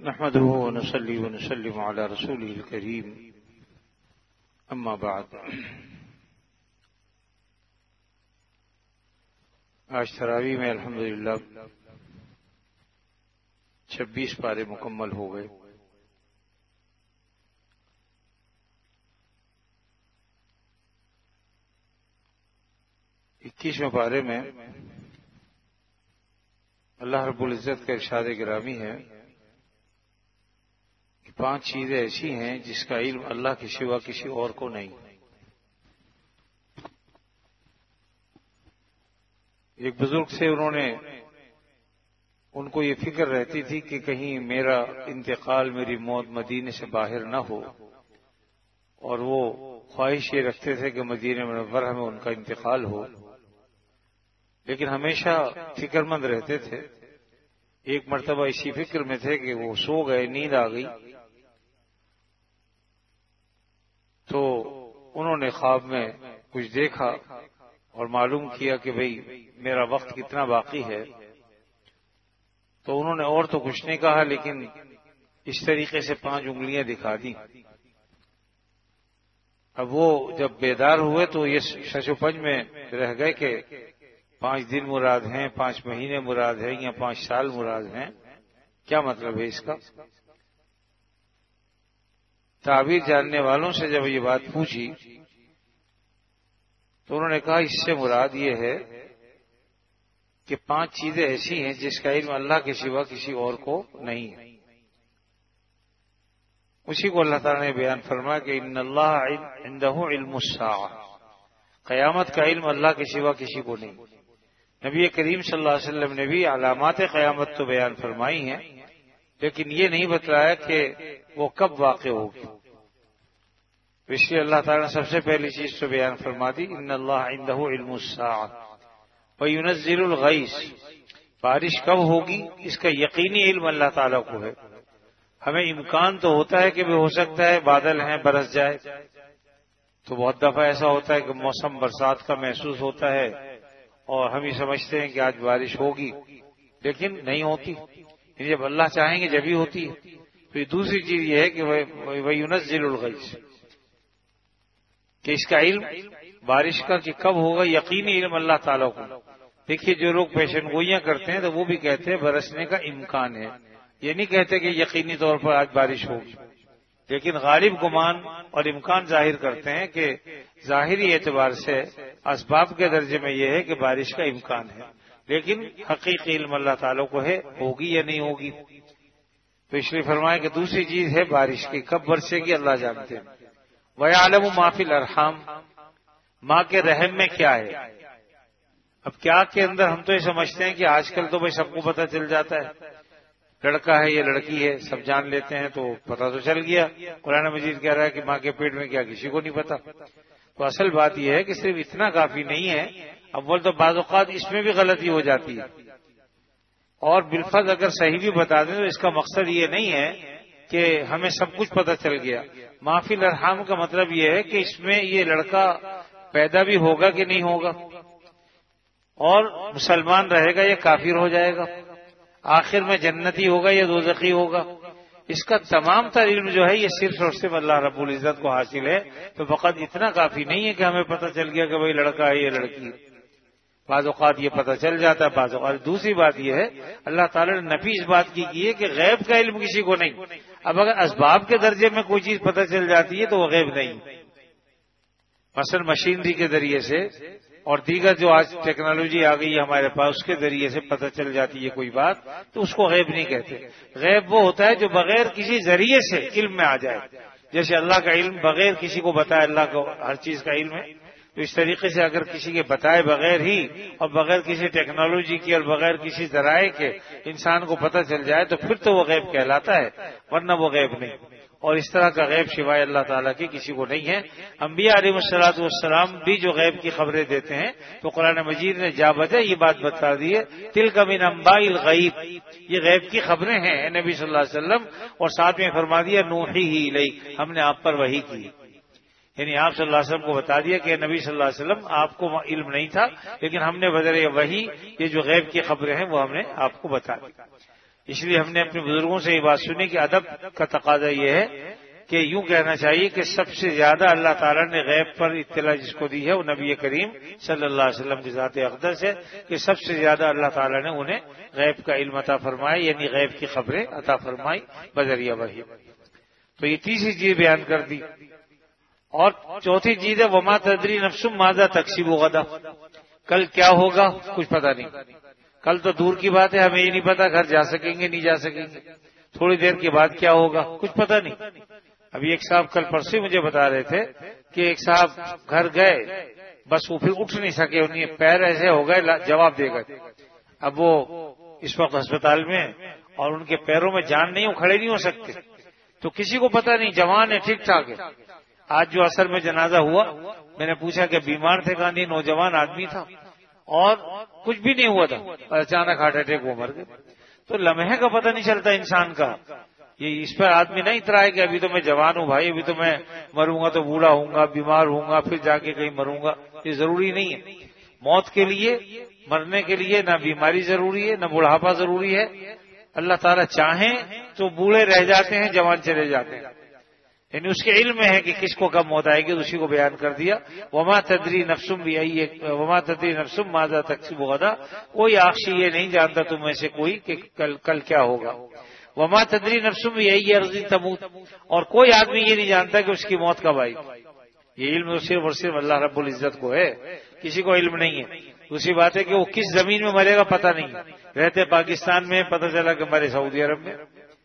نحمده ونصلي ونسلم على رسوله الكريم اما بعد. آج تراویح میں الحمدللہ 26 پارے مکمل ہو گئے. اکیسویں پارے میں اللہ رب العزت کا ارشاد گرامی ہے کہ 5 چیزیں ایسی ہیں جس کا علم اللہ کے سوا کسی اور کو نہیں. ایک بزرگ سے ان کو یہ فکر رہتی تھی کہ کہیں میرا انتقال، میری موت مدینے سے باہر نہ ہو، اور وہ خواہش یہ رکھتے تھے کہ مدینہ منورہ میں ان کا انتقال ہو، لیکن ہمیشہ فکر مند رہتے تھے. ایک مرتبہ اسی فکر میں تھے کہ وہ سو گئے، نیند آ گئی، تو انہوں نے خواب میں کچھ دیکھا اور معلوم کیا کہ بھئی میرا وقت کتنا باقی ہے. تو انہوں نے اور تو کچھ نہیں کہا، لیکن اس طریقے سے 5 انگلیاں دکھا دی. اب وہ جب بیدار ہوئے تو یہ شش و پنج میں رہ گئے کہ 5 دن مراد ہیں، 5 مہینے مراد ہیں، یا 5 سال مراد ہیں. کیا مطلب ہے اس کا؟ تعبیر جاننے والوں سے جب یہ بات پوچھی تو انہوں نے کہا اس سے مراد یہ ہے کہ 5 چیزیں ایسی ہیں جس کا علم اللہ کے سوا کسی اور کو نہیں ہے. اسی کو اللہ تعالیٰ نے بیان فرمایا کہ ان اللہ عنده علم الساعہ، قیامت کا علم اللہ کے سوا کسی کو نہیں. نبی کریم صلی اللہ علیہ وسلم نے بھی علامات قیامت تو بیان فرمائی ہیں، لیکن یہ نہیں بتلایا کہ وہ کب واقع ہوگی. اس لیے اللہ تعالیٰ نے سب سے پہلی چیز تو بیان فرما دی ان اللہ عنده علم الساعہ وینزل الغیث. بارش کب ہوگی اس کا یقینی علم اللہ تعالیٰ کو ہے. ہمیں امکان تو ہوتا ہے کہ بھی ہو سکتا ہے بادل ہیں برس جائے، تو بہت دفعہ ایسا ہوتا ہے کہ موسم برسات کا محسوس ہوتا ہے اور ہم یہ سمجھتے ہیں کہ آج بارش ہوگی، لیکن نہیں ہوتی. جب اللہ چاہیں گے جبھی ہوتی ہے. تو یہ دوسری چیز یہ ہے کہ وَيُنَزِّلُ الْغَيْثَ، کہ اس کا علم بارش کا کہ کب ہوگا یقینی علم اللہ تعالیٰ کو. دیکھیے جو لوگ پیشن گوئیاں کرتے ہیں تو وہ بھی کہتے ہیں برسنے کا امکان ہے، یہ نہیں کہتے کہ یقینی طور پر آج بارش ہوگی، لیکن غالب گمان اور امکان ظاہر کرتے ہیں کہ ظاہری اعتبار سے اسباب کے درجے میں یہ ہے کہ بارش کا امکان ہے، لیکن حقیقی علم اللہ تعالیٰ کو ہے ہوگی یا نہیں ہوگی. تو اس لیے فرمایا کہ دوسری چیز ہے بارش کی کب برسے گی اللہ جانتے ہیں. وَيَعْلَمُ مَا فِي الْأَرْحَامِ، ماں کے رحم میں کیا ہے. اب کیا کے اندر ہم تو یہ سمجھتے ہیں کہ آج کل تو بھائی سب کو پتہ چل جاتا ہے، لڑکا ہے یا لڑکی ہے سب جان لیتے ہیں، تو پتہ تو چل گیا. قرآن مجید کہہ رہا ہے کہ ماں کے پیٹ میں کیا کسی کو نہیں پتا. تو اصل بات یہ ہے کہ صرف اتنا کافی نہیں ہے. اول تو بعض اوقات اس میں بھی غلطی ہو جاتی ہے، اور بالفرض اگر صحیح بھی بتا دیں تو اس کا مقصد یہ نہیں ہے کہ ہمیں سب کچھ پتہ چل گیا. ما فی الارحام کا مطلب یہ ہے کہ اس میں یہ لڑکا پیدا بھی ہوگا کہ نہیں ہوگا، اور مسلمان رہے گا یا کافر ہو جائے گا، آخر میں جنتی ہوگا یا دوزخی ہوگا. اس کا تمام تر علم جو ہے یہ صرف اور صرف اللہ رب العزت کو حاصل ہے. تو فقط اتنا کافی نہیں ہے کہ ہمیں پتہ چل گیا کہ بھئی لڑکا ہے یا لڑکی. بعض اوقات یہ پتہ چل جاتا ہے، بعض اوقات. دوسری بات یہ ہے اللہ تعالیٰ نے نفی اس بات کی ہے کہ غیب کا علم کسی کو نہیں. اب اگر اسباب کے درجے میں کوئی چیز پتہ چل جاتی ہے تو وہ غیب نہیں. مثلا مشینری کے ذریعے سے اور دیگر جو آج ٹیکنالوجی آ گئی ہے ہمارے پاس، اس کے ذریعے سے پتہ چل جاتی ہے کوئی بات، تو اس کو غیب نہیں کہتے. غیب وہ ہوتا ہے جو بغیر کسی ذریعے سے علم میں آ جائے. جیسے اللہ کا علم بغیر کسی کو بتائے، اللہ کو ہر چیز کا علم ہے. تو اس طریقے سے اگر کسی کے بتائے بغیر ہی اور بغیر کسی ٹیکنالوجی کی اور بغیر کسی ذرائع کے انسان کو پتہ چل جائے تو پھر تو وہ غیب کہلاتا ہے، ورنہ وہ غیب نہیں. اور اس طرح کا غیب سوائے اللہ تعالیٰ کی کسی کو نہیں ہے. انبیاء علیہ الصلوۃ والسلام بھی جو غیب کی خبریں دیتے ہیں تو قرآن مجید نے جا بجا یہ بات بتا دی ہے، تلک من انباء الغیب، یہ غیب کی خبریں ہیں نبی صلی اللہ علیہ وسلم. اور ساتھ میں فرما دیا نوحیہ الیک، ہم نے آپ پر وحی کی. یعنی آپ صلی اللہ علیہ وسلم کو بتا دیا کہ نبی صلی اللہ علیہ وسلم آپ کو علم نہیں تھا، لیکن ہم نے بذریعہ وحی یہ جو غیب کی خبریں ہیں وہ ہم نے آپ کو بتا دی. اس لیے ہم نے اپنے بزرگوں سے یہ بات سنی کہ ادب کا تقاضا یہ ہے کہ یوں کہنا چاہیے کہ سب سے زیادہ اللہ تعالیٰ نے غیب پر اطلاع جس کو دی ہے وہ نبی کریم صلی اللہ علیہ وسلم کی ذات اقدس ہے کہ سب سے زیادہ اللہ تعالیٰ نے انہیں غیب کا علم عطا فرمایا، یعنی غیب کی خبریں عطا فرمائی بذریعہ وحی۔ تو یہ تیسری چیز بیان کر دی۔ اور چوتھی چیز ہے وما تدری نفس ماذا تکسب غدا، کل کیا ہوگا کچھ پتہ نہیں۔ کل تو دور کی بات ہے، ہمیں یہ نہیں پتا گھر جا سکیں گے نہیں جا سکیں گے، تھوڑی دیر کے بعد کیا ہوگا کچھ پتہ نہیں۔ ابھی ایک صاحب کل پرسوں مجھے بتا رہے تھے کہ ایک صاحب گھر گئے، بس وہ پھر اٹھ نہیں سکے، انہیں پیر ایسے ہو گئے جواب دے گئے۔ اب وہ اس وقت ہسپتال میں اور ان کے پیروں میں جان نہیں، وہ کھڑے نہیں ہو سکتے، تو کسی کو پتہ نہیں، جوان ہے ٹھیک ٹھاک ہے۔ آج جو اثر میں جنازہ ہوا، میں نے پوچھا کہ بیمار تھے، کہا نہیں نوجوان آدمی تھا اور کچھ بھی نہیں ہوا تھا، اچانک ہارٹ اٹیک وہ مر گئے۔ تو لمحے کا پتہ نہیں چلتا انسان کا، یہ اس پر آدمی نہیں اترائے کہ ابھی تو میں جوان ہوں بھائی، ابھی تو میں مروں گا تو بوڑھا ہوں گا، بیمار ہوں گا، پھر جا کے کہیں مروں گا، یہ ضروری نہیں ہے۔ موت کے لیے، مرنے کے لیے نہ بیماری ضروری ہے نہ بڑھاپا ضروری ہے۔ اللہ تعالیٰ چاہیں تو بوڑھے رہ جاتے ہیں، جوان چلے جاتے ہیں، یعنی اس کے علم میں ہے کہ کس کو کب موت آئے گی، اسی کو بیان کر دیا۔ وما تدری نفس وما تدری نفس ماذا تکسب غدا، کوئی آخشی یہ نہیں جانتا تم میں سے کوئی کہ کل کیا ہوگا۔ وما تدری نفس ارض تموت، اور کوئی آدمی یہ نہیں جانتا کہ اس کی موت کب آئی۔ یہ علم صرف اور صرف اللہ رب العزت کو ہے، کسی کو علم نہیں ہے۔ دوسری بات ہے کہ وہ کس زمین میں مرے گا پتہ نہیں، رہتے پاکستان میں پتہ چلا کہ مرے سعودی عرب میں،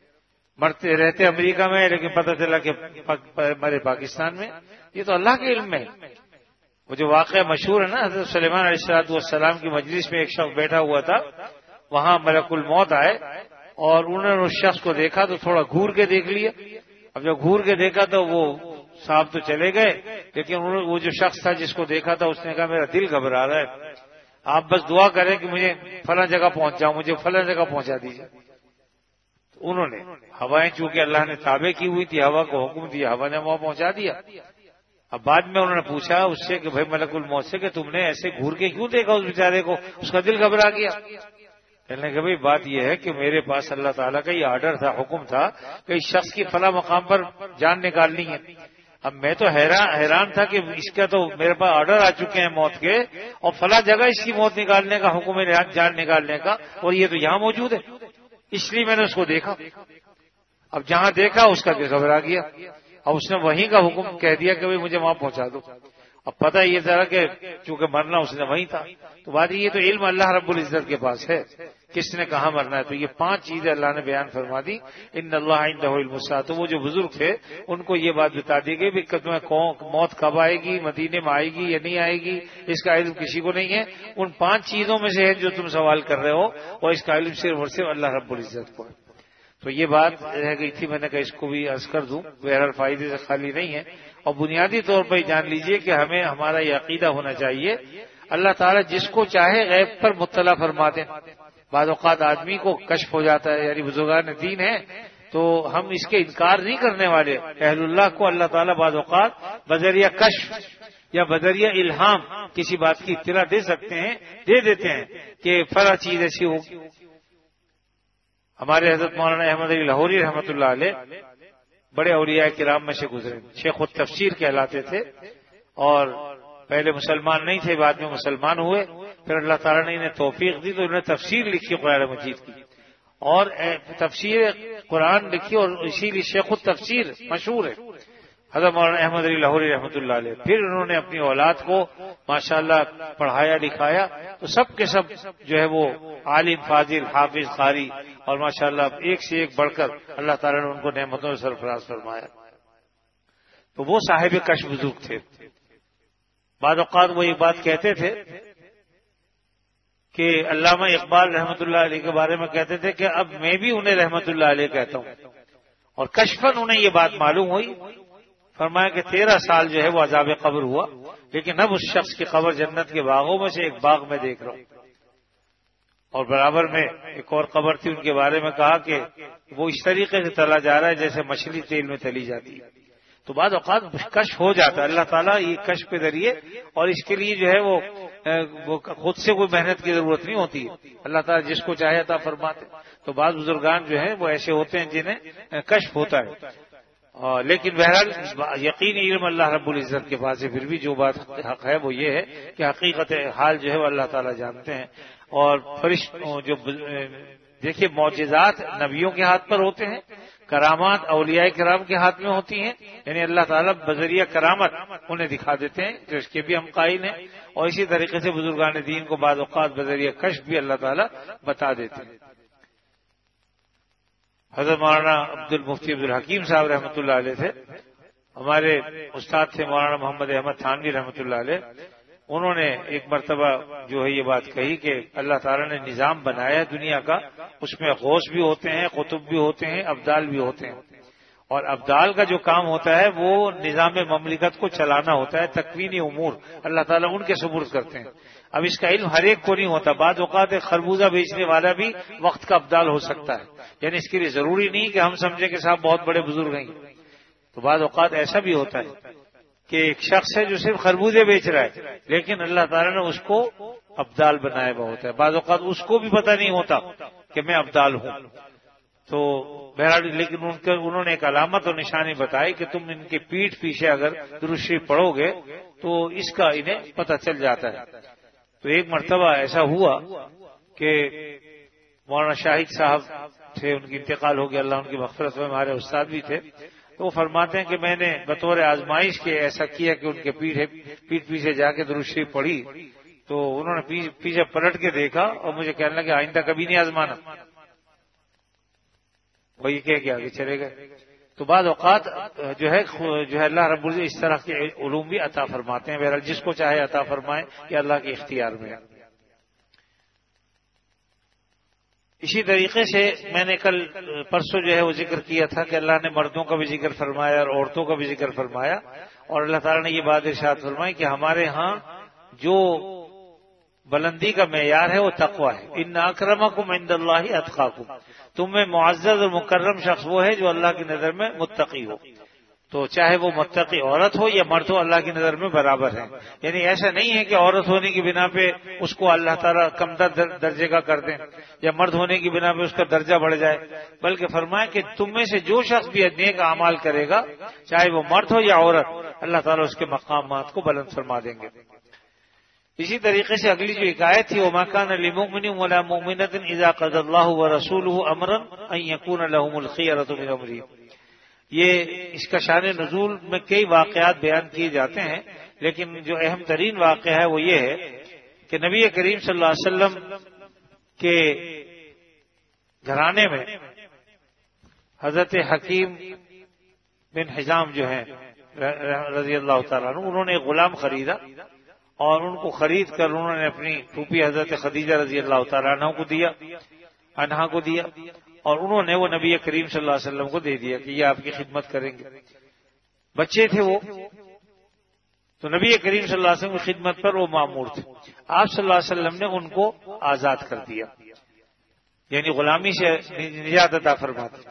مرتے رہتے امریکہ میں لیکن پتہ چلا کہ مرے پاکستان میں، یہ تو اللہ کے علم میں ہے۔ وہ جو واقعہ مشہور ہے نا، حضرت سلیمان علیہ السلام کی مجلس میں ایک شخص بیٹھا ہوا تھا، وہاں ملک الموت آئے اور انہوں نے اس شخص کو دیکھا تو تھوڑا گھور کے دیکھ لیا۔ اب جب گھور کے دیکھا تو وہ صاحب تو چلے گئے، لیکن وہ جو شخص تھا جس کو دیکھا تھا اس نے کہا میرا دل گھبرا رہا ہے، آپ بس دعا کریں کہ مجھے فلاں جگہ پہنچ جاؤں، مجھے فلاں جگہ پہنچا دیجیے۔ انہوں نے ہوائیں چونکہ اللہ نے تابع کی ہوئی تھی، ہوا کو حکم دیا، ہوا نے وہاں پہنچا دیا۔ اب بعد میں انہوں نے پوچھا اس سے کہ بھائی ملک الموت سے کہ تم نے ایسے گھور کے کیوں دیکھا اس بیچارے کو، اس کا دل گھبرا گیا۔ کہنے کہ بھائی بات یہ ہے کہ میرے پاس اللہ تعالیٰ کا یہ آرڈر تھا، حکم تھا کہ اس شخص کی فلاں مقام پر جان نکالنی ہے۔ اب میں تو حیران تھا کہ اس کا تو میرے پاس آرڈر آ چکے ہیں موت کے، اور فلاں جگہ اس کی موت نکالنے کا حکم ہے، جان نکالنے کا، اور یہ تو یہاں موجود ہے، اس لیے میں نے اس کو دیکھا۔ اب جہاں دیکھا اس کا دل گھبرا گیا، اب اس نے وہیں کا حکم کہہ دیا کہ مجھے وہاں پہنچا دو۔ اب پتہ یہ تھا کہ چونکہ مرنا اس نے وہیں تھا، تو بات یہ تو علم اللہ رب العزت کے پاس ہے کس نے کہاں مرنا ہے۔ تو یہ 5 چیزیں اللہ نے بیان فرما دی۔ ان اللہ عندہ علم الساعۃ، تو وہ جو بزرگ تھے ان کو یہ بات بتا دی گئی کہ تمہیں موت کب آئے گی، مدینے میں آئے گی یا نہیں آئے گی، اس کا علم کسی کو نہیں ہے۔ ان 5 چیزوں میں سے ہے جو تم سوال کر رہے ہو، اور اس کا علم صرف اور صرف اللہ رب العزت کو ہے۔ تو یہ بات رہ گئی تھی، میں نے کہا اس کو بھی عرض کر دوں، بہرحال فائدے سے خالی نہیں ہے۔ اور بنیادی طور پر جان لیجئے کہ ہمیں ہمارا یہ عقیدہ ہونا چاہیے، اللہ تعالیٰ جس کو چاہے غیب پر مطلع فرما دیں۔ بعض اوقات آدمی کو کشف ہو جاتا ہے، یعنی بزرگان دین ہے تو ہم اس کے انکار نہیں کرنے والے۔ اہل اللہ کو اللہ تعالیٰ بعض اوقات بذریعہ کشف یا بذریعہ الہام کسی بات کی اطلاع دے سکتے ہیں، دے دیتے ہیں کہ فلاں چیز ایسی ہوگی۔ ہمارے حضرت مولانا احمد علی لاہوری رحمۃ اللہ علیہ بڑے اولیاء کرام میں سے گزرے، شیخ التفسیر کہلاتے تھے، اور پہلے مسلمان نہیں تھے، بعد میں مسلمان ہوئے، پھر اللہ تعالیٰ نے انہیں توفیق دی تو انہوں نے تفسیر لکھی قرآن مجید کی، اور تفسیر قرآن لکھی، اور اسی لیے شیخ التفسیر مشہور ہے حضرت مولانا احمد علی لاہوری رحمۃ اللہ علیہ۔ پھر انہوں نے اپنی اولاد کو ماشاءاللہ پڑھایا لکھایا، تو سب کے سب جو ہے وہ عالم فاضل حافظ قاری، اور ماشاءاللہ ایک سے ایک بڑھ کر اللہ تعالیٰ نے ان کو نعمتوں سے سرفراز فرمایا۔ تو وہ صاحب کشف بزرگ تھے۔ بعض اوقات وہ ایک بات کہتے تھے کہ علامہ اقبال رحمۃ اللہ علیہ کے بارے میں کہتے تھے کہ اب میں بھی انہیں رحمۃ اللہ علیہ کہتا ہوں، اور کشفاً انہیں یہ بات معلوم ہوئی، فرمایا کہ 13 سال جو ہے وہ عذاب قبر ہوا، لیکن اب اس شخص کی قبر جنت کے باغوں میں سے ایک باغ میں دیکھ رہا ہوں۔ اور برابر میں ایک اور قبر تھی، ان کے بارے میں کہا کہ وہ اس طریقے سے تلا جا رہا ہے جیسے مچھلی تیل میں تلی جاتی ہے۔ تو بعض اوقات کشف ہو جاتا ہے، اللہ تعالیٰ یہ کشف کے ذریعے، اور اس کے لیے جو ہے وہ خود سے کوئی محنت کی ضرورت نہیں ہوتی، اللہ تعالیٰ جس کو چاہے عطا فرماتے۔ تو بعض بزرگان جو ہیں وہ ایسے ہوتے ہیں جنہیں کشف ہوتا ہے، لیکن بہرحال یقینی علم اللہ رب العزت کے پاس ہے۔ پھر بھی جو بات حق ہے وہ یہ ہے کہ حقیقت حال جو ہے وہ اللہ تعالیٰ جانتے ہیں۔ اور فرشتوں جو دیکھیے معجزات نبیوں کے ہاتھ پر ہوتے ہیں، کرامات اولیاء کرام کے ہاتھ میں ہوتی ہیں، یعنی اللہ تعالیٰ بذریعہ کرامت انہیں دکھا دیتے ہیں، تو اس کے بھی ہم قائل ہیں۔ اور اسی طریقے سے بزرگان دین کو بعض اوقات بذریعہ کشف بھی اللہ تعالیٰ بتا دیتے ہیں۔ حضرت مولانا عبد المفتی عبد الحکیم صاحب رحمۃ اللہ علیہ تھے، ہمارے استاد تھے مولانا محمد احمد تھانوی رحمۃ اللہ علیہ۔ انہوں نے ایک مرتبہ جو ہے یہ بات کہی کہ اللہ تعالیٰ نے نظام بنایا دنیا کا، اس میں غوث بھی ہوتے ہیں، قطب بھی ہوتے ہیں، ابدال بھی ہوتے ہیں، اور ابدال کا جو کام ہوتا ہے وہ نظام مملکت کو چلانا ہوتا ہے، تکوینی امور اللہ تعالیٰ ان کے سپرد کرتے ہیں۔ اب اس کا علم ہر ایک کو نہیں ہوتا، بعض اوقات ایک خربوزہ بیچنے والا بھی وقت کا ابدال ہو سکتا ہے، یعنی اس کے لیے ضروری نہیں کہ ہم سمجھیں کہ صاحب بہت بڑے بزرگ ہیں۔ تو بعض اوقات ایسا بھی ہوتا ہے کہ ایک شخص ہے جو صرف خربوزے بیچ رہا ہے، لیکن اللہ تعالیٰ نے اس کو ابدال بنایا ہوا ہوتا ہے، بعض اوقات اس کو بھی پتہ نہیں ہوتا کہ میں ابدال ہوں۔ تو بہرحال لیکن انہوں نے ایک علامت اور نشانی بتائی کہ تم ان کی پیٹھ پیچھے اگر درود شریف پڑھو گے تو اس کا انہیں پتہ چل جاتا ہے۔ تو ایک مرتبہ ایسا ہوا کہ مولانا شاہد صاحب تھے، ان کی انتقال ہو گیا، اللہ ان کی مغفرت میں، ہمارے استاد بھی تھے۔ تو وہ فرماتے ہیں کہ میں نے بطور آزمائش کے ایسا کیا کہ ان کے پیٹھ پیچھے جا کے درود شریف پڑھی، تو انہوں نے پیچھے پلٹ کے دیکھا اور مجھے کہنے لگا آئندہ کبھی نہیں آزمانا، وہی کہہ کے آگے چلے گئے۔ تو بعض اوقات جو ہے اللہ رب العزت اس طرح کے علوم بھی عطا فرماتے ہیں، بہرحال جس کو چاہے عطا فرمائے، یہ اللہ کے اختیار میں ہے۔ اسی طریقے سے میں نے کل پرسوں جو ہے وہ ذکر کیا تھا کہ اللہ نے مردوں کا بھی ذکر فرمایا اور عورتوں کا بھی ذکر فرمایا، اور اللہ تعالیٰ نے یہ بات ارشاد فرمائی کہ ہمارے ہاں جو بلندی کا معیار ہے وہ تقویٰ ہے۔ ان اکرمکم عند اللہ اتقاکم، تم میں معزز اور مکرم شخص وہ ہے جو اللہ کی نظر میں متقی ہو۔ تو چاہے وہ متقی عورت ہو یا مرد ہو، اللہ کی نظر میں برابر ہے۔ یعنی ایسا نہیں ہے کہ عورت ہونے کی بنا پہ اس کو اللہ تعالیٰ کم درجے کا کر دیں یا مرد ہونے کی بنا پہ اس کا درجہ بڑھ جائے، بلکہ فرمایا کہ تم میں سے جو شخص بھی نیک اعمال کرے گا، چاہے وہ مرد ہو یا عورت، اللہ تعالیٰ اس کے مقامات کو بلند فرما دیں گے۔ اسی طریقے سے اگلی جو حکایت تھی، وَمَا كَانَ لِمُؤْمِنٍ وَلَا مُؤْمِنَةٍ إِذَا قَضَى اللَّهُ وَرَسُولُهُ أَمْرًا أَن يَكُونَ لَهُمُ الْخِيَرَةُ مِنْ أَمْرِهِمْ۔ یہ اس کا شان نزول میں کئی واقعات بیان کیے جاتے ہیں، لیکن جو اہم ترین واقعہ ہے وہ یہ ہے کہ نبی کریم صلی اللہ علیہ وسلم کے گھرانے میں حضرت حکیم بن حزام جو ہیں رضی اللہ تعالیٰ عنہ، انہوں نے ایک غلام خریدا اور ان کو خرید کر انہوں نے اپنی پھوپھی حضرت خدیجہ رضی اللہ تعالیٰ عنہ کو دیا اور انہوں نے وہ نبی کریم صلی اللہ علیہ وسلم کو دے دیا کہ یہ آپ کی خدمت کریں گے۔ بچے تھے وہ، تو نبی کریم صلی اللہ علیہ وسلم کی خدمت پر وہ مامور تھے۔ آپ صلی اللہ علیہ وسلم نے ان کو آزاد کر دیا، یعنی غلامی سے نجات عطا فرما دی،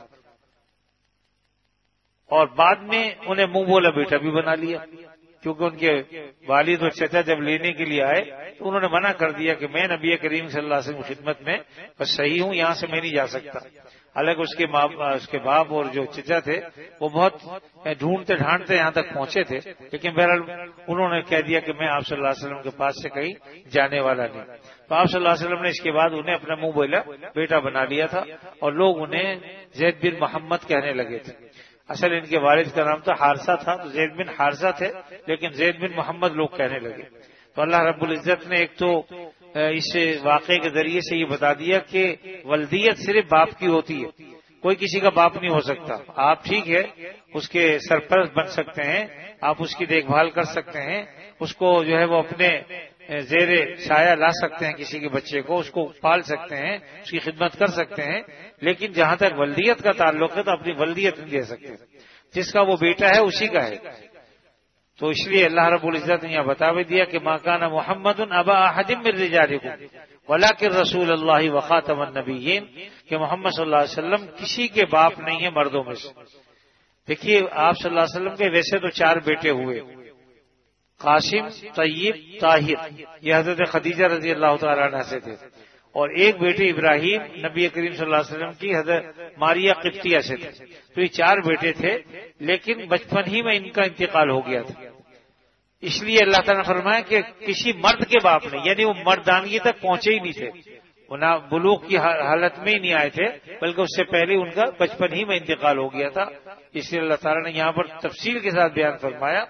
اور بعد میں انہیں منہ بولا بیٹا بھی بنا لیا، کیونکہ ان کے والد اور چچا جب لینے کے لیے آئے تو انہوں نے منع کر دیا کہ میں نبی کریم صلی اللہ علیہ وسلم کی خدمت میں بس صحیح ہوں، یہاں سے میں نہیں جا سکتا۔ حالانکہ اس کے باپ اور جو چچا تھے وہ بہت ڈھونڈتے ڈھانڈتے یہاں تک پہنچے تھے، لیکن بہرحال انہوں نے کہہ دیا کہ میں آپ صلی اللہ علیہ وسلم کے پاس سے کہیں جانے والا نہیں۔ تو آپ صلی اللہ علیہ وسلم نے اس کے بعد انہیں اپنا منہ بولا بیٹا بنا لیا تھا، اور لوگ انہیں زید بن محمد کہنے لگے تھے۔ اصل ان کے والد کا نام تو حارثہ تھا، تو زید بن حارثہ تھے، لیکن زید بن محمد لوگ کہنے لگے۔ تو اللہ رب العزت نے ایک تو اس واقعے کے ذریعے سے یہ بتا دیا کہ ولدیت صرف باپ کی ہوتی ہے، کوئی کسی کا باپ نہیں ہو سکتا۔ آپ ٹھیک ہے اس کے سرپرست بن سکتے ہیں، آپ اس کی دیکھ بھال کر سکتے ہیں، اس کو جو ہے وہ اپنے زیر سایہ لا سکتے ہیں، کسی کے بچے کو اس کو پال سکتے ہیں، اس کی خدمت کر سکتے ہیں، لیکن جہاں تک ولدیت کا تعلق ہے تو اپنی ولدیت نہیں دے سکتے۔ جس کا وہ بیٹا ہے اسی کا ہے۔ تو اس لیے اللہ رب العزت نے یہ بتا بھی دیا کہ ما کان محمد ابا احد من رجالکم ولکن رسول اللہ وخاتم النبیین، کہ محمد صلی اللہ علیہ وسلم کسی کے باپ نہیں ہے مردوں میں سے۔ دیکھیے آپ صلی اللہ علیہ وسلم کے ویسے تو 4 بیٹے ہوئے، قاسم، طیب، طاہر، یہ حضرت خدیجہ رضی اللہ تعالیٰ عنہ سے تھے، اور ایک بیٹے ابراہیم نبی کریم صلی اللہ علیہ وسلم کی حضرت ماریہ قبطیہ سے تھے. تو یہ 4 بیٹے تھے، لیکن بچپن ہی میں ان کا انتقال ہو گیا تھا. اس لیے اللہ تعالیٰ نے فرمایا کہ کسی مرد کے باپ نے، یعنی وہ مردانگی تک پہنچے ہی نہیں تھے، وہ نہ بلوغ کی حالت میں ہی نہیں آئے تھے، بلکہ اس سے پہلے ان کا بچپن ہی میں انتقال ہو گیا تھا. اس لیے اللہ تعالیٰ نے یہاں پر تفصیل کے ساتھ بیان فرمایا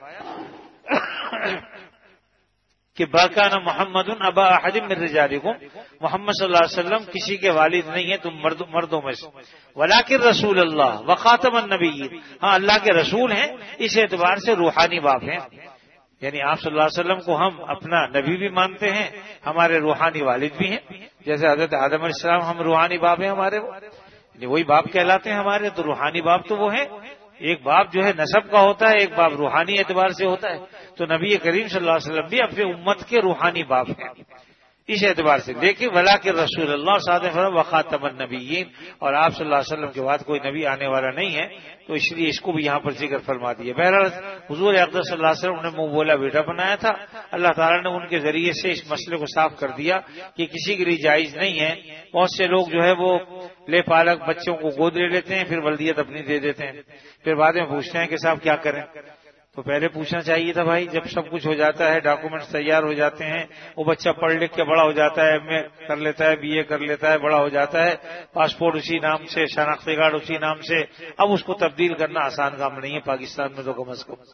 کہ باکان محمد ابا احد من رجالکم، محمد صلی اللہ علیہ وسلم کسی کے والد نہیں ہیں تم مردوں میں سے، ولکن رسول اللہ وخاتم النبیین، ہاں اللہ کے رسول ہیں، اس اعتبار سے روحانی باپ ہیں. یعنی آپ صلی اللہ علیہ وسلم کو ہم اپنا نبی بھی مانتے ہیں، ہمارے روحانی والد بھی ہیں. جیسے حضرت آدم علیہ السلام ہم روحانی باپ ہیں ہمارے، وہی باپ کہلاتے ہیں ہمارے، تو روحانی باپ تو وہ ہیں. ایک باپ جو ہے نسب کا ہوتا ہے، ایک باپ روحانی اعتبار سے ہوتا ہے. تو نبی کریم صلی اللہ علیہ وسلم بھی اپنے امت کے روحانی باپ ہیں اس اعتبار سے. لیکن ولاکن رسول اللہ صادق فرم وخاتم النبیین، اور آپ صلی اللہ علیہ وسلم کے بعد کوئی نبی آنے والا نہیں ہے، تو اس لیے اس کو بھی یہاں پر ذکر فرما دیا. بہرحال حضور اقدس صلی اللہ علیہ وسلم نے منہ بولا بیٹا بنایا تھا. اللہ تعالیٰ نے ان کے ذریعے سے اس مسئلے کو صاف کر دیا کہ کسی کے لیے جائز نہیں ہے. بہت سے لوگ جو ہے وہ لے پالک بچوں کو گود لے لیتے ہیں، پھر ولدیت اپنی دے دیتے ہیں، پھر بعد میں پوچھتے ہیں کہ صاحب کیا کریں. تو پہلے پوچھنا چاہیے تھا بھائی، جب سب کچھ ہو جاتا ہے، ڈاکومنٹس تیار ہو جاتے ہیں، وہ بچہ پڑھ لکھ کے بڑا ہو جاتا ہے، ایم اے کر لیتا ہے، بی اے کر لیتا ہے، بڑا ہو جاتا ہے، پاسپورٹ اسی نام سے، شناختی کارڈ اسی نام سے، اب اس کو تبدیل کرنا آسان کام نہیں ہے پاکستان میں تو کم از کم.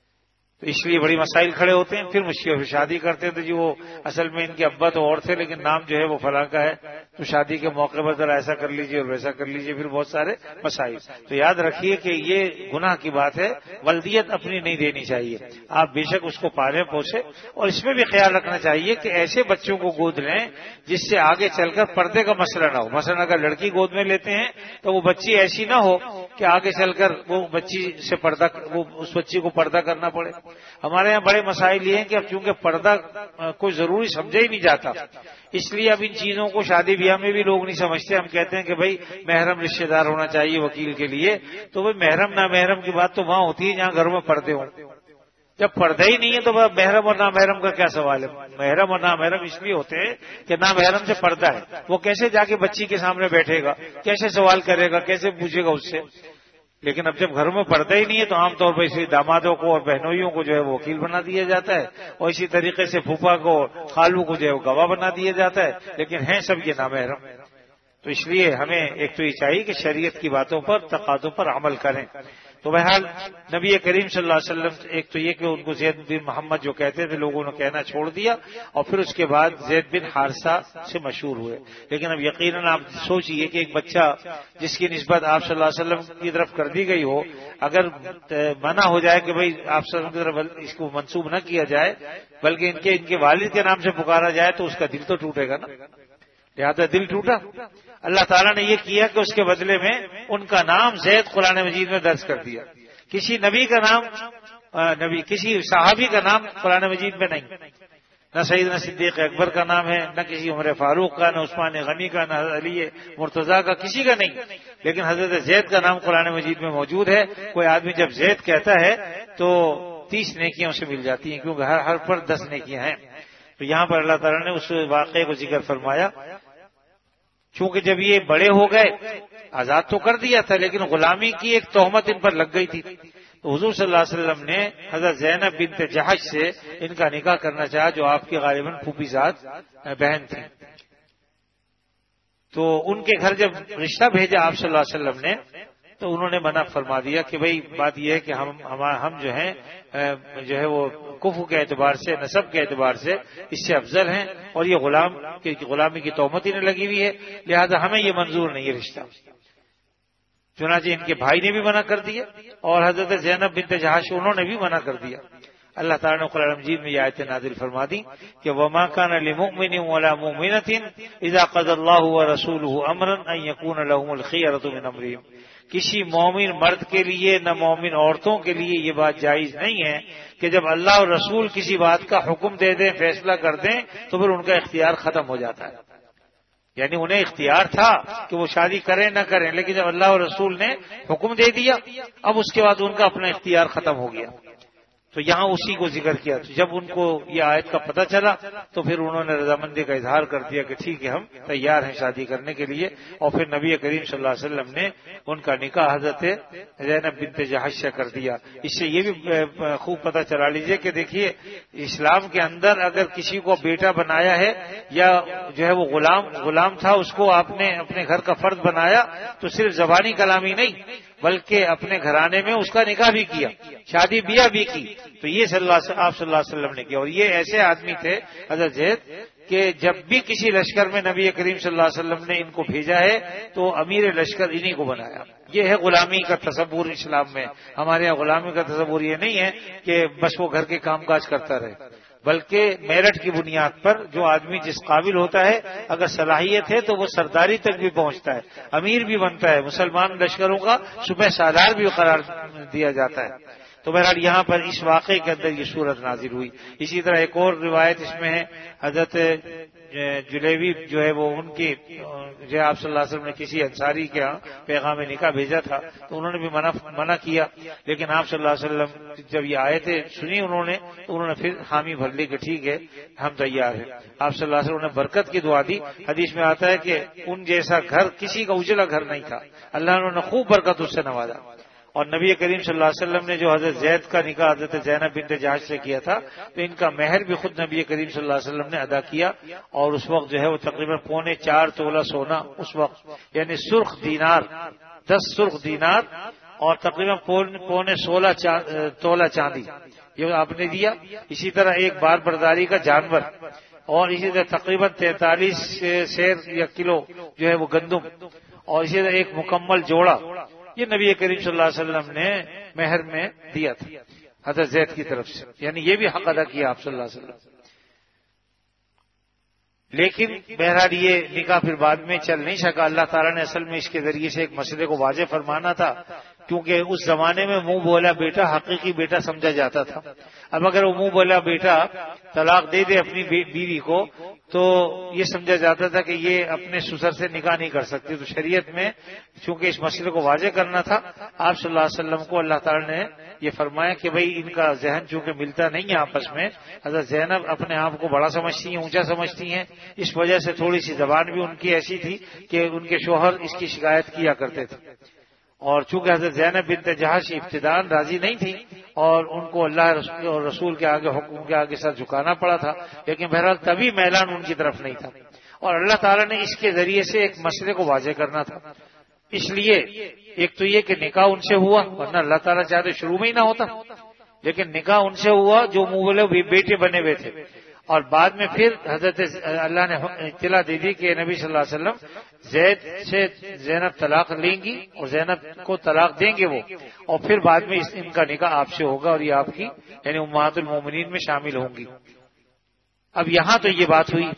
تو اس لیے بڑی مسائل کھڑے ہوتے ہیں. پھر مجھ سے شادی کرتے ہیں تو جی وہ اصل میں ان کے ابا تو اور تھے، لیکن نام جو ہے وہ فلاں کا ہے، تو شادی کے موقع پر ذرا ایسا کر لیجئے اور ویسا کر لیجئے، پھر بہت سارے مسائل. تو یاد رکھیے کہ یہ گناہ کی بات ہے، ولدیت اپنی نہیں دینی چاہیے. آپ بے شک اس کو پالیں پوسے، اور اس میں بھی خیال رکھنا چاہیے کہ ایسے بچوں کو گود لیں جس سے آگے چل کر پردے کا مسئلہ نہ ہو. مثلا اگر لڑکی گود میں لیتے ہیں تو وہ بچی ایسی نہ ہو کہ آگے چل کر وہ بچی سے پردہ، وہ اس بچی کو پردہ کرنا پڑے. ہمارے یہاں بڑے مسائل یہ ہیں کہ اب چونکہ پردہ کوئی ضروری سمجھا ہی نہیں جاتا، اس لیے اب ان چیزوں کو شادی بیاہ میں بھی لوگ نہیں سمجھتے. ہم کہتے ہیں کہ بھائی محرم رشتہ دار ہونا چاہیے وکیل کے لیے، تو بھائی محرم نہ محرم کی بات تو وہاں ہوتی ہے جہاں گھروں میں پردے ہوں. جب پردہ ہی نہیں ہے تو محرم اور نامحرم کا کیا سوال ہے. محرم اور نامحرم اس لیے ہوتے ہیں کہ نامحرم سے پردہ ہے، وہ کیسے جا کے بچی کے سامنے بیٹھے گا، کیسے سوال کرے گا، کیسے پوچھے گا اس سے. لیکن اب جب گھروں میں پردہ ہی نہیں ہے تو عام طور پر اسی دامادوں کو اور بہنوئیوں کو جو ہے وہ وکیل بنا دیا جاتا ہے، اور اسی طریقے سے پھوپھا کو خالو کو جو ہے وہ گواہ بنا دیا جاتا ہے، لیکن ہیں سب یہ نامحرم. تو اس لیے ہمیں ایک تو یہ چاہیے کہ شریعت کی باتوں پر، تقاضوں پر عمل کریں. تو بہرحال نبی کریم صلی اللہ علیہ وسلم ایک تو یہ کہ ان کو زید بن محمد جو کہتے تھے لوگوں نے کہنا چھوڑ دیا، اور پھر اس کے بعد زید بن حارثہ سے مشہور ہوئے. لیکن اب یقیناً آپ سوچئے کہ ایک بچہ جس کی نسبت آپ صلی اللہ علیہ وسلم کی طرف کر دی گئی ہو، اگر منع ہو جائے کہ بھئی آپ صلی اللہ علیہ وسلم کی طرف اس کو منسوب نہ کیا جائے بلکہ ان کے والد کے نام سے پکارا جائے تو اس کا دل تو ٹوٹے گا نا. لہذا دل ٹوٹا. اللہ تعالیٰ نے یہ کیا کہ اس کے بدلے میں ان کا نام زید قرآن مجید میں درج کر دیا. کسی نبی کا نام، کسی صحابی کا نام قرآن مجید میں نہیں. نہ سیدنا صدیق اکبر کا نام ہے، نہ کسی عمر فاروق کا، نہ عثمان غنی کا، نہ علی مرتضیٰ کا، کسی کا نہیں. لیکن حضرت زید کا نام قرآن مجید میں موجود ہے. کوئی آدمی جب زید کہتا ہے تو 30 نیکیاں اسے مل جاتی ہیں، کیونکہ ہر حرف پر 10 نیکیاں ہیں. تو یہاں پر اللہ تعالیٰ نے اس واقعے کو ذکر فرمایا. چونکہ جب یہ بڑے ہو گئے، آزاد تو کر دیا تھا لیکن غلامی کی ایک تہمت ان پر لگ گئی تھی، تو حضور صلی اللہ علیہ وسلم نے حضرت زینب بنت جحش سے ان کا نکاح کرنا چاہا، جو آپ کی غالباً پھوپھی زاد بہن تھی. تو ان کے گھر جب رشتہ بھیجا آپ صلی اللہ علیہ وسلم نے تو انہوں نے منع فرما دیا کہ بھئی بات یہ ہے کہ ہم جو ہیں جو ہے وہ کفر کے اعتبار سے، نسب کے اعتبار سے اس سے افضل ہیں، اور یہ غلامی کی تہمت انہیں لگی ہوئی ہے، لہذا ہمیں یہ منظور نہیں ہے رشتہ. چنانچہ ان کے بھائی نے بھی منع کر دیا اور حضرت زینب بنت جحش انہوں نے بھی منع کر دیا. اللہ تعالیٰ نے قرآن مجید میں یہ آیتیں نازل فرما دی کہ وَمَا كَانَ لِمُؤْمِنٍ وَلَا مُؤْمِنَةٍ إِذَا قَضَى اللَّهُ وَرَسُولُهُ أَمْرًا أَن يَكُونَ لَهُمُ الْخِيَرَةُ مِنْ أَمْرِهِمْ. کسی مومن مرد کے لیے نہ مومن عورتوں کے لیے یہ بات جائز نہیں ہے کہ جب اللہ اور رسول کسی بات کا حکم دے دیں، فیصلہ کر دیں، تو پھر ان کا اختیار ختم ہو جاتا ہے. یعنی انہیں اختیار تھا کہ وہ شادی کریں نہ کریں، لیکن جب اللہ اور رسول نے حکم دے دیا اب اس کے بعد ان کا اپنا اختیار ختم ہو گیا. تو یہاں اسی کو ذکر کیا. تو جب ان کو یہ آیت کا پتہ چلا تو پھر انہوں نے رضامندی کا اظہار کر دیا کہ ٹھیک ہے ہم تیار ہیں شادی کرنے کے لیے. اور پھر نبی کریم صلی اللہ علیہ وسلم نے ان کا نکاح حضرت زینب بنت جحش سے کر دیا. اس سے یہ بھی خوب پتہ چلا لیجئے کہ دیکھیے اسلام کے اندر اگر کسی کو بیٹا بنایا ہے یا جو ہے وہ غلام تھا اس کو آپ نے اپنے گھر کا فرد بنایا تو صرف زبانی کلامی نہیں بلکہ اپنے گھرانے میں اس کا نکاح بھی کیا, شادی بیاہ بھی کی. تو یہ آپ صلی اللہ علیہ وسلم نے کیا. اور یہ ایسے آدمی تھے حضرت زید کہ جب بھی کسی لشکر میں نبی کریم صلی اللہ علیہ وسلم نے ان کو بھیجا ہے تو امیر لشکر انہی کو بنایا. یہ ہے غلامی کا تصور اسلام میں. ہمارے یہاں غلامی کا تصور یہ نہیں ہے کہ بس وہ گھر کے کام کاج کرتا رہے, بلکہ میرٹ کی بنیاد پر جو آدمی جس قابل ہوتا ہے اگر صلاحیت ہے تو وہ سرداری تک بھی پہنچتا ہے, امیر بھی بنتا ہے, مسلمان لشکروں کا صبح سالار بھی قرار دیا جاتا ہے. تو بہرحال یہاں پر اس واقعے کے اندر یہ صورت نازل ہوئی. اسی طرح ایک اور روایت اس میں ہے, حضرت جلیبی جو ہے وہ ان کی جو آپ صلی اللہ علیہ وسلم نے کسی انصاری کے پیغام نکاح بھیجا تھا تو انہوں نے بھی منع کیا, لیکن آپ صلی اللہ علیہ وسلم جب یہ آیتیں سنی انہوں نے پھر حامی بھر لی کہ ٹھیک ہے ہم تیار ہیں. آپ صلی اللہ علیہ وسلم نے برکت کی دعا دی. حدیث میں آتا ہے کہ ان جیسا گھر کسی کا اجلا گھر نہیں تھا, اللہ نے خوب برکت اس سے نوازا. اور نبی کریم صلی اللہ علیہ وسلم نے جو حضرت زید کا نکاح حضرت زینب بنت جحش سے کیا تھا تو ان کا مہر بھی خود نبی کریم صلی اللہ علیہ وسلم نے ادا کیا. اور اس وقت جو ہے وہ تقریباً 4.25 تولہ سونا اس وقت, یعنی سرخ دینار 10 سرخ دینار اور تقریباً 16.25 تولہ چاندی یہ آپ نے دیا. اسی طرح ایک بار برداری کا جانور اور اسی طرح تقریباً 43 سیر یا کلو جو ہے وہ گندم اور اسی طرح ایک مکمل جوڑا یہ نبی کریم صلی اللہ علیہ وسلم نے مہر میں دیا تھا حضرت زید کی طرف سے, یعنی یہ بھی حق ادا کیا آپ صلی اللہ علیہ وسلم. لیکن بہرحال یہ نکاح پھر بعد میں چل نہیں سکا. اللہ تعالیٰ نے اصل میں اس کے ذریعے سے ایک مسئلے کو واضح فرمانا تھا, کیونکہ اس زمانے میں منہ بولا بیٹا حقیقی بیٹا سمجھا جاتا تھا. اب اگر وہ منہ بولا بیٹا طلاق دے دے اپنی بیوی کو تو یہ سمجھا جاتا تھا کہ یہ اپنے سسر سے نکاح نہیں کر سکتی. تو شریعت میں چونکہ اس مسئلے کو واضح کرنا تھا آپ صلی اللہ علیہ وسلم کو اللہ تعالیٰ نے یہ فرمایا کہ بھئی ان کا ذہن چونکہ ملتا نہیں ہے آپس میں, حضرت زینب اپنے آپ کو بڑا سمجھتی ہیں, اونچا سمجھتی ہیں, اس وجہ سے تھوڑی سی زبان بھی ان کی ایسی تھی کہ ان کے شوہر اس کی شکایت کیا کرتے تھے. اور چونکہ حضرت زینب بنت جحش ابتداءً راضی نہیں تھی اور ان کو اللہ اور رسول کے آگے حکم کے آگے سر جھکانا پڑا تھا, لیکن بہرحال تبھی میلان ان کی طرف نہیں تھا. اور اللہ تعالیٰ نے اس کے ذریعے سے ایک مسئلے کو واضح کرنا تھا. اس لیے ایک تو یہ کہ نکاح ان سے ہوا, ورنہ اللہ تعالیٰ چاہتے شروع میں ہی نہ ہوتا, لیکن نکاح ان سے ہوا جو منہ بولے بیٹے بنے ہوئے تھے. اور بعد میں پھر حضرت اللہ نے اطلاع دے دی کہ نبی صلی اللہ علیہ وسلم زید سے زینب طلاق لیں گی اور زینب کو طلاق دیں گے وہ, اور پھر بعد میں ان کا نکاح آپ سے ہوگا اور یہ آپ کی یعنی امہات المومنین میں شامل ہوں گی. اب یہاں تو یہ بات ہوئی.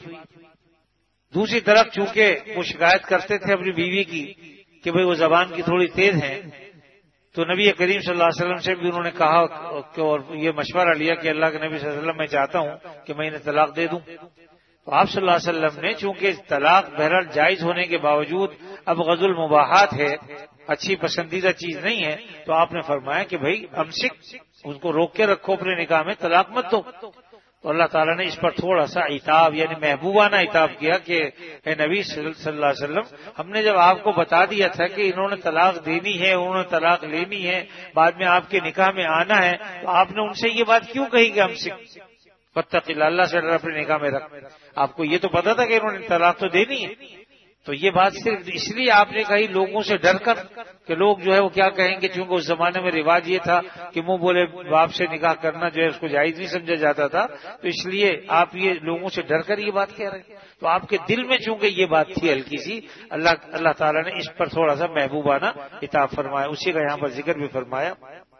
دوسری طرف چونکہ وہ شکایت کرتے تھے اپنی بیوی کی کہ بھئی وہ زبان کی تھوڑی تیز ہیں, تو نبی کریم صلی اللہ علیہ وسلم سے بھی انہوں نے کہا کہ اور یہ مشورہ لیا کہ اللہ کے نبی صلی اللہ علیہ وسلم میں چاہتا ہوں کہ میں انہیں طلاق دے دوں. تو آپ صلی اللہ علیہ وسلم نے چونکہ طلاق بہرحال جائز ہونے کے باوجود اب غض المباحات ہے, اچھی پسندیدہ چیز نہیں ہے, تو آپ نے فرمایا کہ بھئی امسک, ان کو روک کے رکھو اپنے نکاح میں, طلاق مت دو. تو اللہ تعالیٰ نے اس پر تھوڑا سا عتاب یعنی محبوبانہ عتاب کیا کہ اے نبی صلی اللہ علیہ وسلم, ہم نے جب آپ کو بتا دیا تھا کہ انہوں نے طلاق دینی ہے, انہوں نے طلاق لینی ہے, بعد میں آپ کے نکاح میں آنا ہے, تو آپ نے ان سے یہ بات کیوں کہی کہ ہم سے واتق اللہ سے ڈر اپنے نکاح میں رکھ؟ آپ کو یہ تو پتا تھا کہ انہوں نے طلاق تو دینی ہے. تو یہ بات صرف اس لیے آپ نے کہی لوگوں سے ڈر کر کہ لوگ جو ہے وہ کیا کہیں گے, چونکہ اس زمانے میں رواج یہ تھا کہ منہ بولے باپ سے نکاح کرنا جو ہے اس کو جائز نہیں سمجھا جاتا تھا, تو اس لیے آپ یہ لوگوں سے ڈر کر یہ بات کہہ رہے ہیں. تو آپ کے دل میں چونکہ یہ بات تھی ہلکی سی, اللہ تعالیٰ نے اس پر تھوڑا سا محبوبانہ عتاب فرمایا. اسی کا یہاں پر ذکر بھی فرمایا,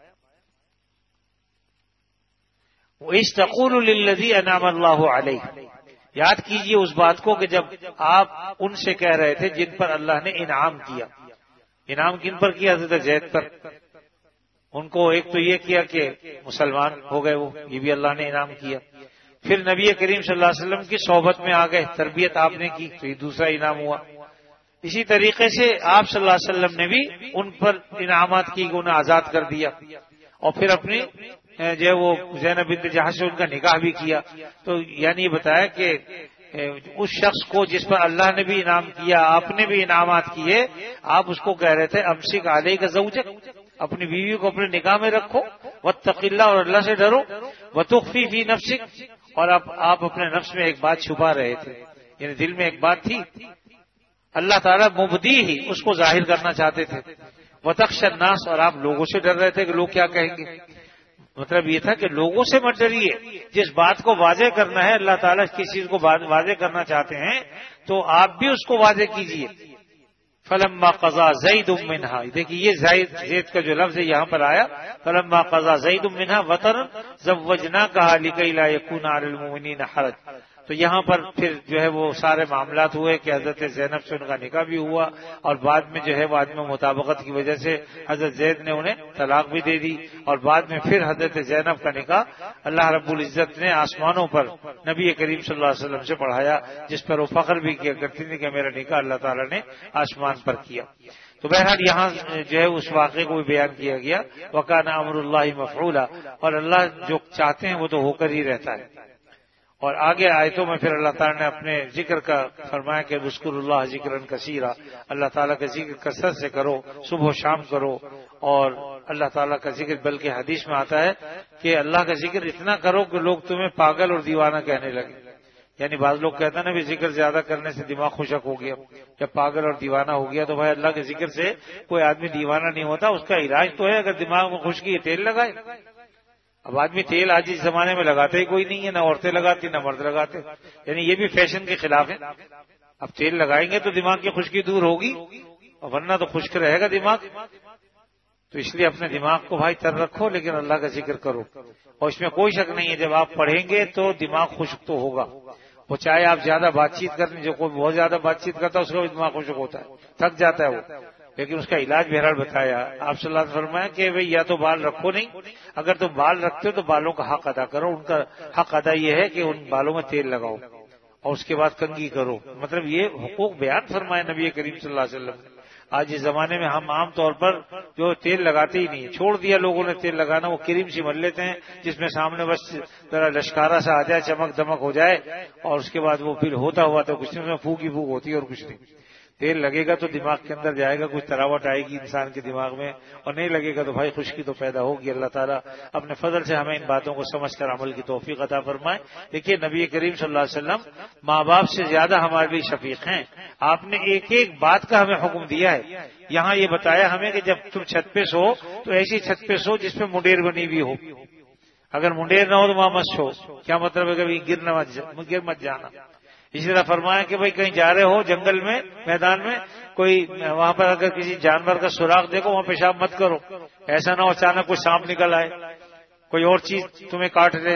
وَإِسْتَقُولُ لِلَّذِي أَنْعَمَ اللَّهُ عَلَيْهِ. یاد کیجئے اس بات کو کہ جب آپ ان سے کہہ رہے تھے جن پر اللہ نے انعام کیا. انعام کن پر کیا؟ حضرت زید پر. ان کو ایک تو یہ کیا کہ مسلمان ہو گئے, وہ یہ بھی اللہ نے انعام کیا. پھر نبی کریم صلی اللہ علیہ وسلم کی صحبت میں آ گئے, تربیت آپ نے کی, تو یہ دوسرا انعام ہوا. اسی طریقے سے آپ صلی اللہ علیہ وسلم نے بھی ان پر انعامات کی کہ انہیں آزاد کر دیا, اور پھر اپنی جو ہے وہ زینب بنت جہش سے ان کا نکاح بھی کیا. تو یعنی یہ بتایا کہ اس شخص کو جس پر اللہ نے بھی انعام کیا، آپ نے بھی انعامات کیے، آپ اس کو کہہ رہے تھے امسک علیک زوجک، اپنی بیوی کو اپنے نکاح میں رکھو، واتق اللہ، اور اللہ سے ڈرو، وتخفی فی نفسک، اور آپ اپنے نفس میں ایک بات چھپا رہے تھے، یعنی دل میں ایک بات تھی، اللہ تعالیٰ مبدی ہی اس کو ظاہر کرنا چاہتے تھے، وتخشى الناس، اور آپ لوگوں سے ڈر رہے تھے کہ لوگ کیا کہیں گے. مطلب یہ تھا کہ لوگوں سے مت ڈریے، جس بات کو واضح کرنا ہے، اللہ تعالیٰ کسی چیز کو واضح کرنا چاہتے ہیں تو آپ بھی اس کو واضح کیجیے. فلما قضى زید منها، دیکھیے یہ زید کا جو لفظ ہے یہاں پر آیا، فلما قضى زید منها وطرا زوجناکها لكي لا يكون على المؤمنين حرج. تو یہاں پر پھر جو ہے وہ سارے معاملات ہوئے کہ حضرت زینب سے ان کا نکاح بھی ہوا، اور بعد میں جو ہے وہ عدم مطابقت کی وجہ سے حضرت زید نے انہیں طلاق بھی دے دی، اور بعد میں پھر حضرت زینب کا نکاح اللہ رب العزت نے آسمانوں پر نبی کریم صلی اللہ علیہ وسلم سے پڑھایا، جس پر وہ فخر بھی کیا کرتی تھی کہ میرا نکاح اللہ تعالیٰ نے آسمان پر کیا. تو بہرحال یہاں جو ہے اس واقعے کو بھی بیان کیا گیا، وَكَانَ أَمْرُ اللَّهِ مَفْعُولًا، اور اللہ جو چاہتے ہیں وہ تو ہو کر ہی رہتا ہے. اور آگے آیتوں میں پھر اللہ تعالیٰ نے اپنے ذکر کا فرمایا کہ اذکروا اللہ ذکرا کثیرا، اللہ تعالیٰ کا ذکر کثرت سے کرو، صبح و شام کرو. اور اللہ تعالیٰ کا ذکر بلکہ حدیث میں آتا ہے کہ اللہ کا ذکر اتنا کرو کہ لوگ تمہیں پاگل اور دیوانہ کہنے لگے. یعنی بعض لوگ کہتے ہیں نا بھی ذکر زیادہ کرنے سے دماغ خشک ہو گیا یا پاگل اور دیوانہ ہو گیا. تو بھائی اللہ کے ذکر سے کوئی آدمی دیوانہ نہیں ہوتا، اس کا علاج تو ہے اگر دماغ میں خشکی ہے تیل لگائے. اب آدمی تیل آج اس زمانے میں لگاتے ہی کوئی نہیں ہے، نہ عورتیں لگاتی نہ مرد لگاتے، یعنی یہ بھی فیشن کے خلاف ہے. اب تیل لگائیں گے تو دماغ کی خشکی دور ہوگی، ورنہ تو خشک رہے گا دماغ. تو اس لیے اپنے دماغ کو بھائی تر رکھو، لیکن اللہ کا ذکر کرو. اور اس میں کوئی شک نہیں ہے جب آپ پڑھیں گے تو دماغ خشک تو ہوگا. وہ چاہے آپ زیادہ بات چیت کریں، جو کوئی بہت زیادہ بات چیت کرتا ہے اس کا بھی دماغ خشک ہوتا ہے، تھک جاتا ہے وہ. لیکن اس کا علاج بہرحال بتایا آپ صلی اللہ علیہ وسلم فرمایا کہ بھئی یا تو بال رکھو نہیں، اگر تم بال رکھتے ہو تو بالوں کا حق ادا کرو. ان کا حق ادا یہ ہے کہ ان بالوں میں تیل لگاؤ اور اس کے بعد کنگھی کرو. مطلب یہ حقوق بیان فرمائے نبی کریم صلی اللہ علیہ وسلم. آج اس زمانے میں ہم عام طور پر جو تیل لگاتے ہی نہیں، چھوڑ دیا لوگوں نے تیل لگانا. وہ کریم سی مل لیتے ہیں جس میں سامنے بس ذرا لشکارا سا آ جائے، چمک دمک ہو جائے، اور اس کے بعد وہ پھر ہوتا ہوا تو کچھ نہیں، اس میں پھوک ہی پھوک ہوتی ہے اور کچھ نہیں. تیل لگے گا تو دماغ کے اندر جائے گا، کچھ تراوٹ آئے گی انسان کے دماغ میں، اور نہیں لگے گا تو بھائی خشکی تو پیدا ہوگی. اللہ تعالیٰ اپنے فضل سے ہمیں ان باتوں کو سمجھ کر عمل کی توفیق عطا فرمائے. دیکھیے نبی کریم صلی اللہ علیہ وسلم ماں باپ سے زیادہ ہمارے لیے شفیق ہیں. آپ نے ایک ایک بات کا ہمیں حکم دیا ہے. یہاں یہ بتایا ہمیں کہ جب تم چھت پہ سو تو ایسی چھت پہ سو جس میں منڈیر بنی ہوئی ہو. اگر منڈیر نہ ہو تو وہاں مت سو. کیا مطلب ہے کہ گر مت جانا. اسی طرح فرمایا کہ بھائی کہیں جا رہے ہو جنگل میں، میدان میں، کوئی وہاں پر اگر کسی جانور کا سوراخ دیکھو وہاں پیشاب مت کرو. ایسا نہ ہو اچانک کوئی سانپ نکل آئے، کوئی اور چیز تمہیں کاٹ لے،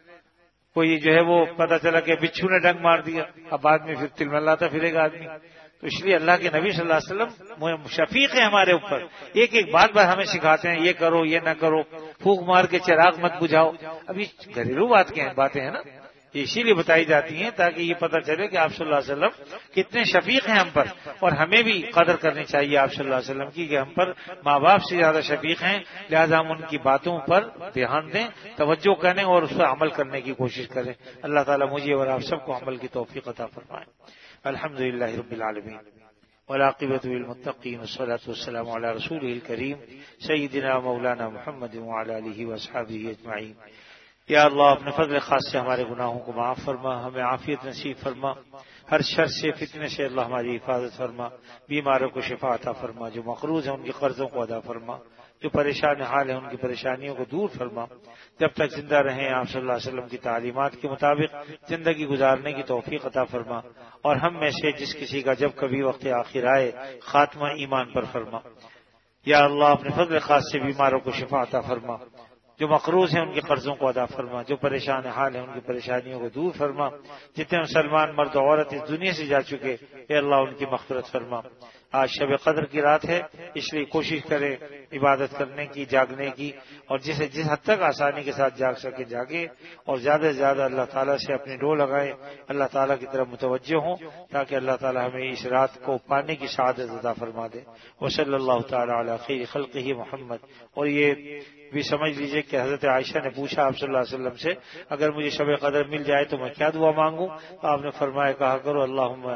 کوئی جو ہے وہ پتہ چلا کہ بچھو نے ڈنگ مار دیا، اب بعد میں پھر تلملاتا پھرے گا آدمی. تو اس لیے اللہ کے نبی صلی اللہ علیہ وسلم شفیق ہیں ہمارے اوپر. ایک ایک بات ہمیں سکھاتے ہیں، یہ کرو یہ نہ کرو، پھونک مار کے چراغ مت بجھاؤ. ابھی گھریلو باتیں ہیں نا، اسی لیے بتائی جاتی ہیں تاکہ یہ پتہ چلے کہ آپ صلی اللہ علیہ وسلم کتنے شفیق ہیں ہم پر. اور ہمیں بھی قدر کرنی چاہیے آپ صلی اللہ علیہ وسلم کی کہ ہم پر ماں باپ سے زیادہ شفیق ہیں. لہذا ہم ان کی باتوں پر دھیان دیں، توجہ کریں اور اس پر عمل کرنے کی کوشش کریں. اللہ تعالیٰ مجھے اور آپ سب کو عمل کی توفیق عطا فرمائے. الحمدللہ رب العالمین والعاقبۃ للمتقین والصلاۃ والسلام علی رسولہ الکریم سیدنا مولانا محمد وعلی آلہ واصحابہ اجمعین. یا اللہ اپنے فضل خاص سے ہمارے گناہوں کو معاف فرما، ہمیں عافیت نصیب فرما، ہر شر سے فتنے سے اللہ ہماری حفاظت فرما، بیماروں کو شفا عطا فرما، جو مقروض ہیں ان کے قرضوں کو ادا فرما، جو پریشان حال ہیں ان کی پریشانیوں کو دور فرما. جب تک زندہ رہیں آپ صلی اللہ علیہ وسلم کی تعلیمات کے مطابق زندگی گزارنے کی توفیق عطا فرما، اور ہم میں سے جس کسی کا جب کبھی وقت آخر آئے خاتمہ ایمان پر فرما. یا اللہ اپنے فضل خاص سے بیماروں کو شفا عطا فرما، جو مقروض ہیں ان کے قرضوں کو ادا فرما، جو پریشان حال ہیں ان کی پریشانیوں کو دور فرما. جتنے مسلمان مرد و عورت اس دنیا سے جا چکے اے اللہ ان کی مغفرت فرما. آج شب قدر کی رات ہے، اس لیے کوشش کرے عبادت کرنے کی، جاگنے کی، اور جس حد تک آسانی کے ساتھ جاگ سکے جاگے، اور زیادہ سے زیادہ اللہ تعالیٰ سے اپنی ڈور لگائے، اللہ تعالیٰ کی طرف متوجہ ہوں، تاکہ اللہ تعالیٰ ہمیں اس رات کو پانے کی سعادت عطا فرما دے۔ وصلی اللہ تعالی علی خیر خلقہ محمد۔ اور یہ بھی سمجھ لیجئے کہ حضرت عائشہ نے پوچھا آپ صلی اللہ علیہ وسلم سے اگر مجھے شب قدر مل جائے تو میں کیا دعا مانگوں؟ تو آپ نے فرمایا کہا کرو اللہم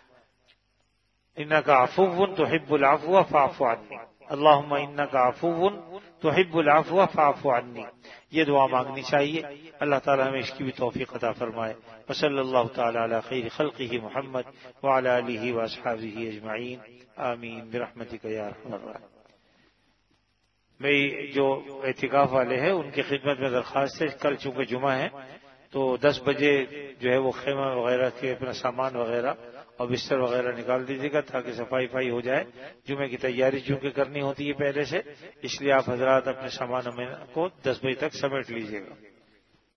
انک عفو تحب العفو فاعف عنی، اللہم انک عفو تحب العفو فاعف عنی، یہ دعا مانگنی چاہیے۔ اللہ تعالی ہمیں اس کی بھی توفیق عطا فرمائے۔ وصلی اللہ تعالی علی خیر خلقہ محمد وعلی آلہ واصحابہ اجمعین، آمین برحمتک یا ارحم الراحمین۔ بھئی جو اعتکاف والے ہیں ان کی خدمت میں درخواست ہے، کل چونکہ جمعہ ہے تو 10 بجے جو ہے وہ خیمہ وغیرہ کے اپنا سامان وغیرہ اور بستر وغیرہ نکال دیجیے گا تاکہ صفائی ہو جائے۔ جمعے کی تیاری چونکہ کرنی ہوتی ہے پہلے سے، اس لیے آپ حضرات اپنے سامان کو 10 بجے تک سمیٹ لیجیے گا۔